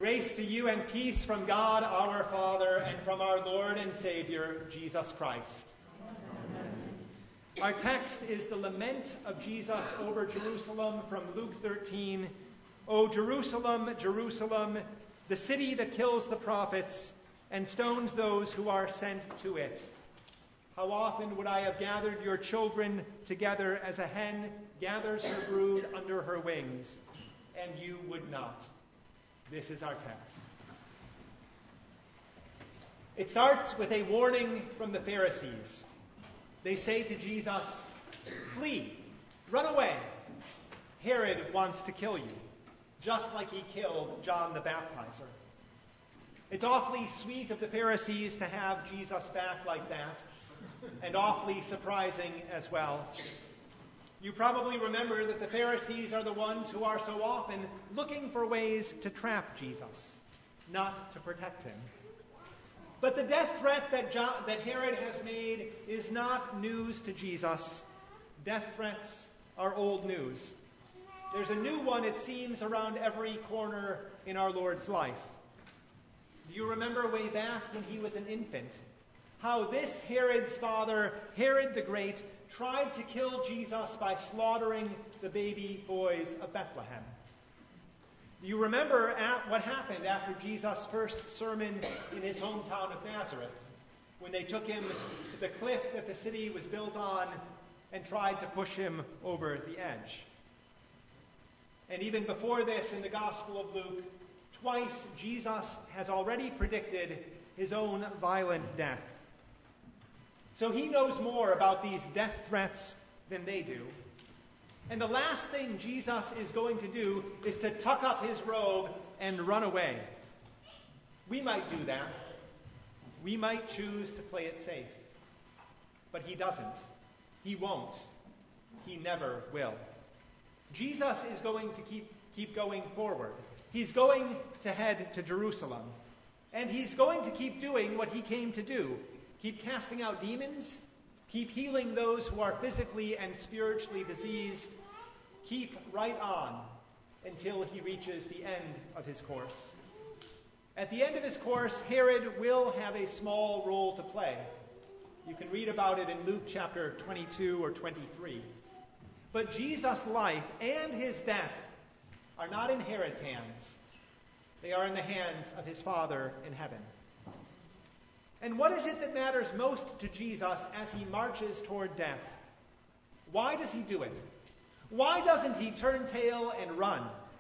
Grace to you and peace from God our Father and from our Lord and Savior, Jesus Christ. Amen. Our text is the lament of Jesus over Jerusalem from Luke 13. O Jerusalem, Jerusalem, the city that kills the prophets and stones those who are sent to it. How often would I have gathered your children together as a hen gathers her brood under her wings, and you would not. This is our text. It starts with a warning from the Pharisees. They say to Jesus, "Flee, run away. Herod wants to kill you, just like he killed John the Baptizer." It's awfully sweet of the Pharisees to have Jesus back like that, and awfully surprising as well. You probably remember that the Pharisees are the ones who are so often looking for ways to trap Jesus, not to protect him. But the death threat that Herod has made is not news to Jesus. Death threats are old news. There's a new one, it seems, around every corner in our Lord's life. Do you remember way back when he was an infant, how this Herod's father, Herod the Great, tried to kill Jesus by slaughtering the baby boys of Bethlehem? Do you remember what happened after Jesus' first sermon in his hometown of Nazareth, when they took him to the cliff that the city was built on and tried to push him over the edge? And even before this, in the Gospel of Luke, twice Jesus has already predicted his own violent death. So he knows more about these death threats than they do. And the last thing Jesus is going to do is to tuck up his robe and run away. We might do that. We might choose to play it safe. But he doesn't. He won't. He never will. Jesus is going to keep going forward. He's going to head to Jerusalem. And he's going to keep doing what he came to do. Keep casting out demons. Keep healing those who are physically and spiritually diseased. Keep right on until he reaches the end of his course. At the end of his course, Herod will have a small role to play. You can read about it in Luke chapter 22 or 23. But Jesus' life and his death are not in Herod's hands. They are in the hands of his Father in heaven. And what is it that matters most to Jesus as he marches toward death? Why does he do it? Why doesn't he turn tail and run?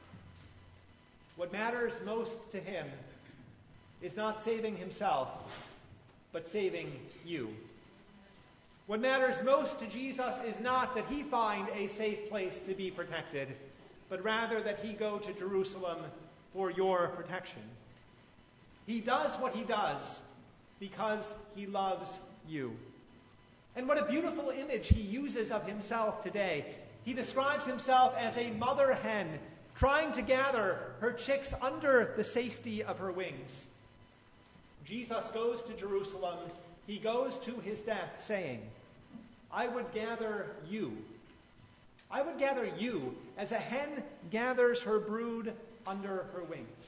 What matters most to him is not saving himself, but saving you. What matters most to Jesus is not that he find a safe place to be protected, but rather that he go to Jerusalem for your protection. He does what he does because he loves you. And what a beautiful image he uses of himself today. He describes himself as a mother hen trying to gather her chicks under the safety of her wings. Jesus goes to Jerusalem. He goes to his death saying, I would gather you. I would gather you as a hen gathers her brood under her wings.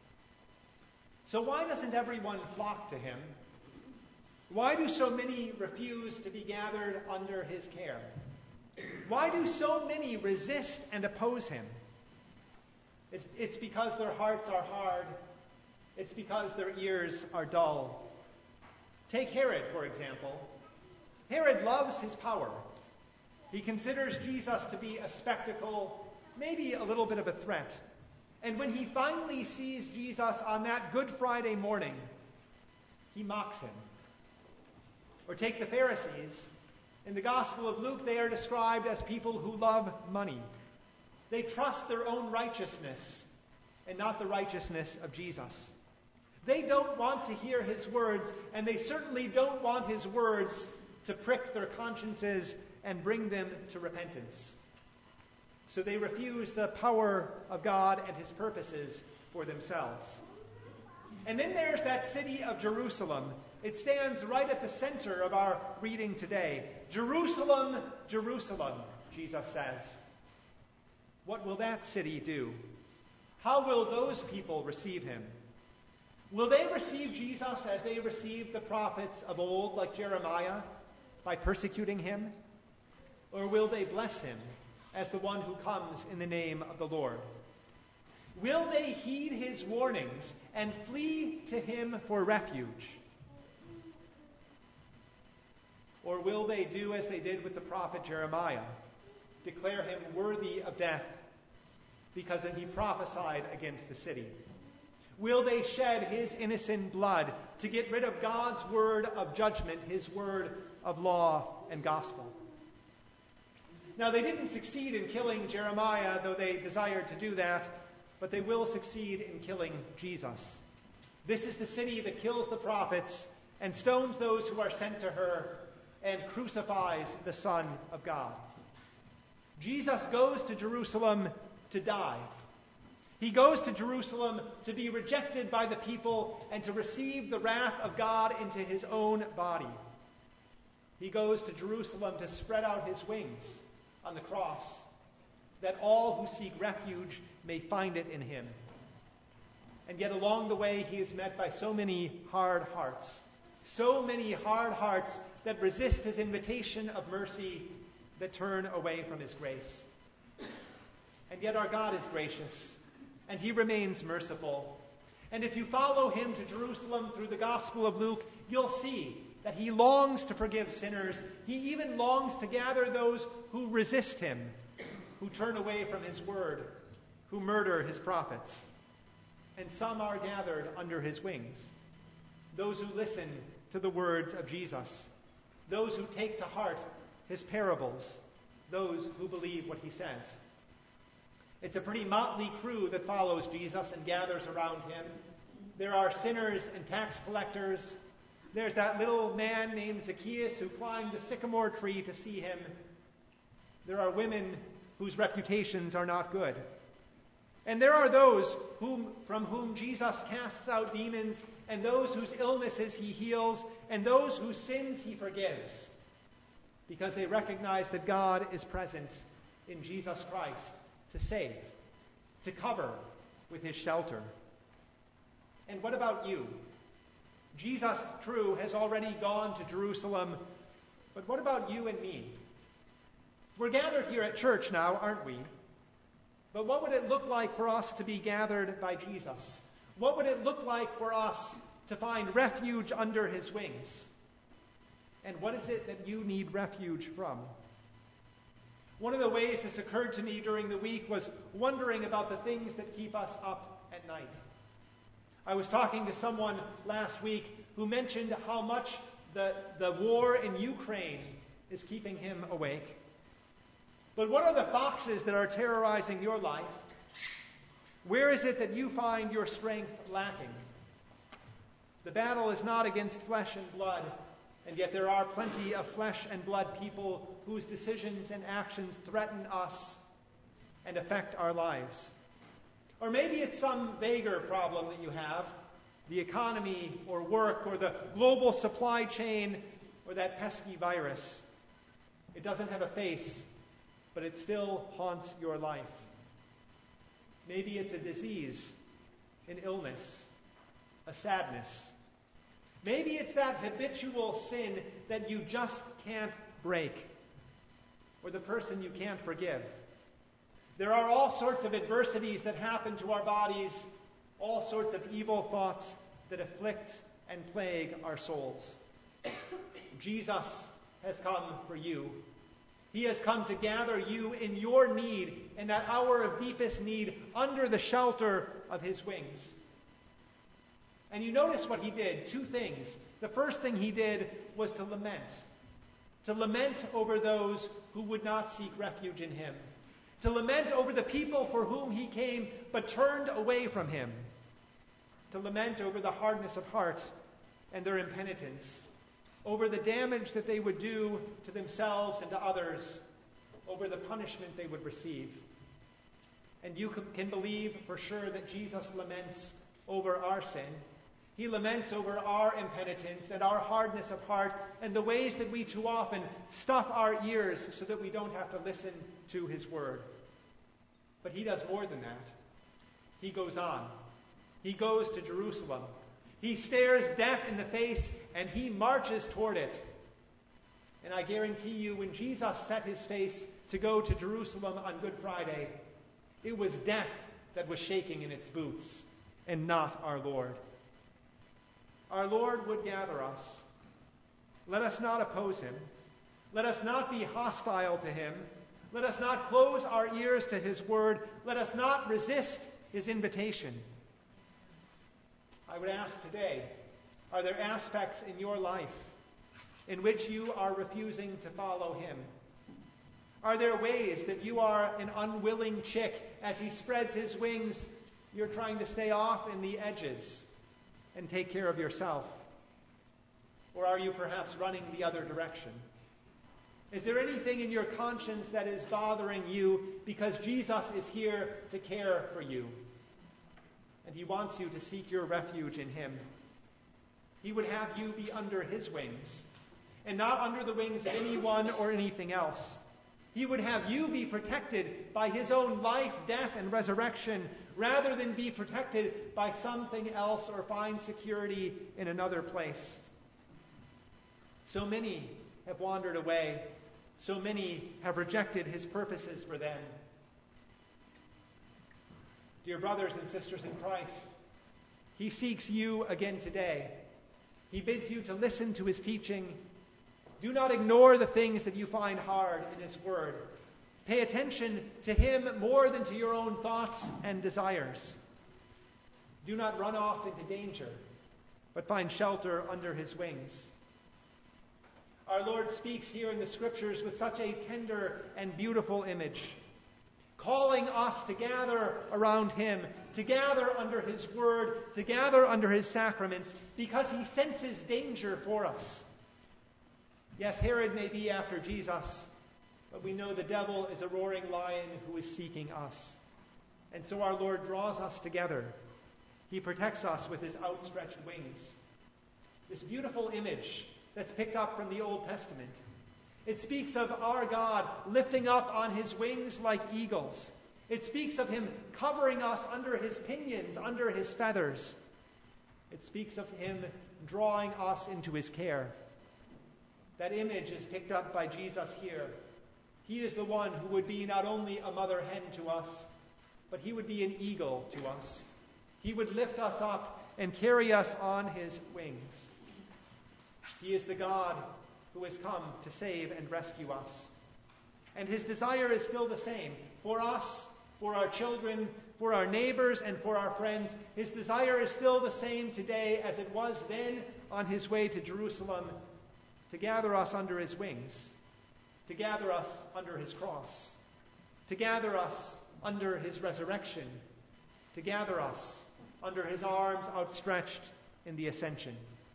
So why doesn't everyone flock to him? Why do so many refuse to be gathered under his care? Why do so many resist and oppose him? It's because their hearts are hard. It's because their ears are dull. Take Herod, for example. Herod loves his power. He considers Jesus to be a spectacle, maybe a little bit of a threat. And when he finally sees Jesus on that Good Friday morning, he mocks him. Or take the Pharisees. In the Gospel of Luke, they are described as people who love money. They trust their own righteousness and not the righteousness of Jesus. They don't want to hear his words, and they certainly don't want his words to prick their consciences and bring them to repentance. So they refuse the power of God and his purposes for themselves. And then there's that city of Jerusalem. It stands right at the center of our reading today. Jerusalem, Jerusalem, Jesus says. What will that city do? How will those people receive him? Will they receive Jesus as they received the prophets of old, like Jeremiah, by persecuting him? Or will they bless him as the one who comes in the name of the Lord? Will they heed his warnings and flee to him for refuge? Or will they do as they did with the prophet Jeremiah, declare him worthy of death because he prophesied against the city? Will they shed his innocent blood to get rid of God's word of judgment, his word of law and gospel? Now, they didn't succeed in killing Jeremiah, though they desired to do that, but they will succeed in killing Jesus. This is the city that kills the prophets and stones those who are sent to her and crucifies the Son of God. Jesus goes to Jerusalem to die. He goes to Jerusalem to be rejected by the people and to receive the wrath of God into his own body. He goes to Jerusalem to spread out his wings on the cross, that all who seek refuge may find it in him. And yet along the way, he is met by so many hard hearts that resist his invitation of mercy, that turn away from his grace. And yet our God is gracious, and he remains merciful. And if you follow him to Jerusalem through the Gospel of Luke, you'll see that he longs to forgive sinners. He even longs to gather those who resist him, who turn away from his word, who murder his prophets. And some are gathered under his wings, those who listen to the words of Jesus, those who take to heart his parables, those who believe what he says. It's a pretty motley crew that follows Jesus and gathers around him. There are sinners and tax collectors. There's that little man named Zacchaeus who climbed the sycamore tree to see him. There are women whose reputations are not good. And there are those from whom Jesus casts out demons, and those whose illnesses he heals, and those whose sins he forgives, because they recognize that God is present in Jesus Christ to save, to cover with his shelter. And what about you? Jesus, true, has already gone to Jerusalem, but what about you and me? We're gathered here at church now, aren't we? But what would it look like for us to be gathered by Jesus? What would it look like for us to find refuge under his wings? And what is it that you need refuge from? One of the ways this occurred to me during the week was wondering about the things that keep us up at night. I was talking to someone last week who mentioned how much the war in Ukraine is keeping him awake. But what are the foxes that are terrorizing your life? Where is it that you find your strength lacking? The battle is not against flesh and blood, and yet there are plenty of flesh and blood people whose decisions and actions threaten us and affect our lives. Or maybe it's some vaguer problem that you have, the economy or work or the global supply chain or that pesky virus. It doesn't have a face, but it still haunts your life. Maybe it's a disease, an illness, a sadness. Maybe it's that habitual sin that you just can't break, or the person you can't forgive. There are all sorts of adversities that happen to our bodies, all sorts of evil thoughts that afflict and plague our souls. Jesus has come for you. He has come to gather you in your need, in that hour of deepest need, under the shelter of his wings. And you notice what he did, two things. The first thing he did was to lament over those who would not seek refuge in him, to lament over the people for whom he came but turned away from him, to lament over the hardness of heart and their impenitence, over the damage that they would do to themselves and to others, over the punishment they would receive. And you can believe for sure that Jesus laments over our sin. He laments over our impenitence and our hardness of heart and the ways that we too often stuff our ears so that we don't have to listen to his word. But he does more than that. he goes on. He goes to Jerusalem. He stares death in the face, and he marches toward it. And I guarantee you, when Jesus set his face to go to Jerusalem on Good Friday, it was death that was shaking in its boots, and not our Lord. Our Lord would gather us. Let us not oppose him. Let us not be hostile to him. Let us not close our ears to his word. Let us not resist his invitation. I would ask today, are there aspects in your life in which you are refusing to follow him? Are there ways that you are an unwilling chick as he spreads his wings? You're trying to stay off in the edges and take care of yourself? Or are you perhaps running the other direction? Is there anything in your conscience that is bothering you because Jesus is here to care for you? And he wants you to seek your refuge in him. He would have you be under his wings, and not under the wings of anyone or anything else. He would have you be protected by his own life, death, and resurrection, rather than be protected by something else or find security in another place. So many have wandered away. So many have rejected his purposes for them. Dear brothers and sisters in Christ, he seeks you again today. He bids you to listen to his teaching. Do not ignore the things that you find hard in his word. Pay attention to him more than to your own thoughts and desires. Do not run off into danger, but find shelter under his wings. Our Lord speaks here in the Scriptures with such a tender and beautiful image, calling us to gather around him, to gather under his word, to gather under his sacraments, because he senses danger for us. Yes, Herod may be after Jesus, but we know the devil is a roaring lion who is seeking us. And so our Lord draws us together. He protects us with his outstretched wings. This beautiful image that's picked up from the Old Testament. It speaks of our God lifting up on his wings like eagles. It speaks of him covering us under his pinions, under his feathers. It speaks of him drawing us into his care. That image is picked up by Jesus here. He is the one who would be not only a mother hen to us, but he would be an eagle to us. He would lift us up and carry us on his wings. He is the God who has come to save and rescue us. And his desire is still the same. For us, for our children, for our neighbors, and for our friends, his desire is still the same today as it was then on his way to Jerusalem, to gather us under his wings, to gather us under his cross, to gather us under his resurrection, to gather us under his arms outstretched in the ascension.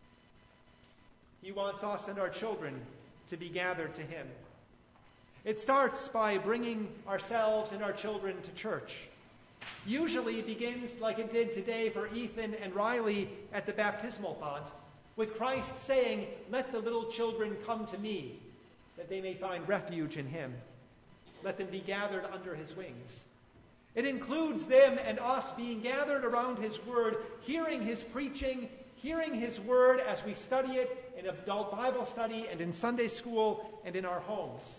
He wants us and our children to be gathered to him. It starts by bringing ourselves and our children to church. Usually it begins like it did today for Ethan and Riley at the baptismal font, with Christ saying, "Let the little children come to me, that they may find refuge in him. Let them be gathered under his wings." It includes them and us being gathered around his word, hearing his preaching, hearing his word as we study it in adult Bible study and in Sunday school and in our homes.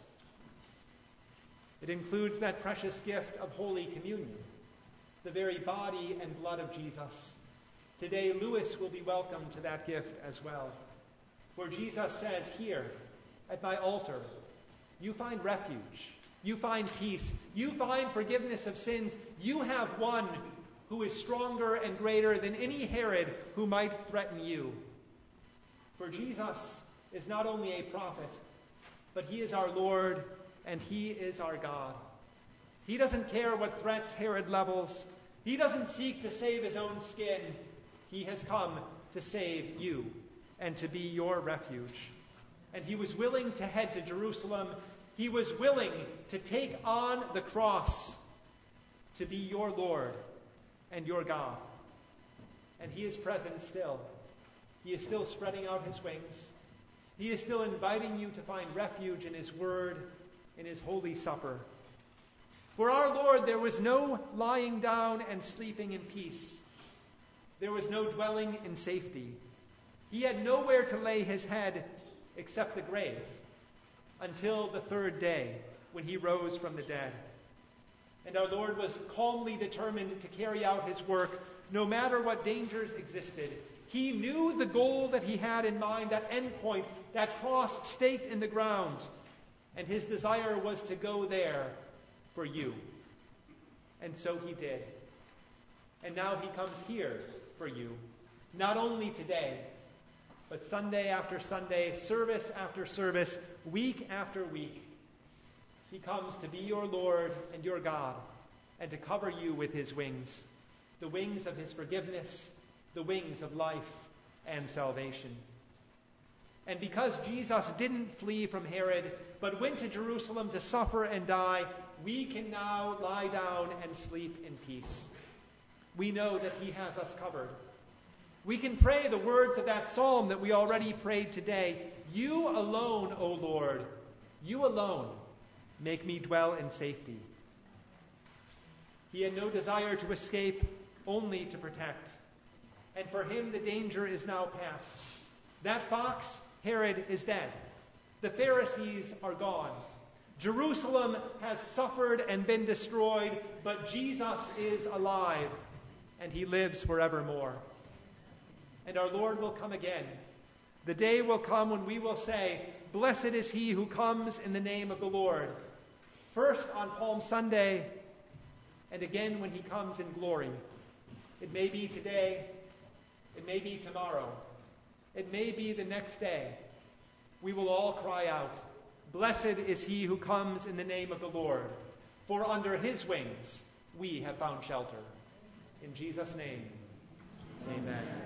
It includes that precious gift of Holy Communion, the very body and blood of Jesus. Today, Lewis will be welcome to that gift as well. For Jesus says here, at my altar, you find refuge, you find peace, you find forgiveness of sins. You have one who is stronger and greater than any Herod who might threaten you. For Jesus is not only a prophet, but he is our Lord and he is our God. He doesn't care what threats Herod levels. He doesn't seek to save his own skin. He has come to save you and to be your refuge. And he was willing to head to Jerusalem. He was willing to take on the cross to be your Lord and your God. And he is present still. He is still spreading out his wings. He is still inviting you to find refuge in his word, in his holy supper. For our Lord, there was no lying down and sleeping in peace. There was no dwelling in safety. He had nowhere to lay his head except the grave, until the third day, when he rose from the dead. And our Lord was calmly determined to carry out his work, no matter what dangers existed. He knew the goal that he had in mind, that end point, that cross staked in the ground. And his desire was to go there for you. And so he did. And now he comes here for you, not only today, but Sunday after Sunday, service after service, week after week. He comes to be your Lord and your God, and to cover you with his wings, the wings of his forgiveness, the wings of life and salvation. And because Jesus didn't flee from Herod, but went to Jerusalem to suffer and die, we can now lie down and sleep in peace. We know that he has us covered. We can pray the words of that psalm that we already prayed today. You alone, O Lord, you alone make me dwell in safety. He had no desire to escape, only to protect. And for him, the danger is now past. That fox, Herod, is dead. The Pharisees are gone. Jerusalem has suffered and been destroyed, but Jesus is alive, and he lives forevermore. And our Lord will come again. The day will come when we will say, "Blessed is he who comes in the name of the Lord." First on Palm Sunday, and again when he comes in glory. It may be today, it may be tomorrow, it may be the next day. We will all cry out, "Blessed is he who comes in the name of the Lord, for under his wings we have found shelter." In Jesus' name, amen.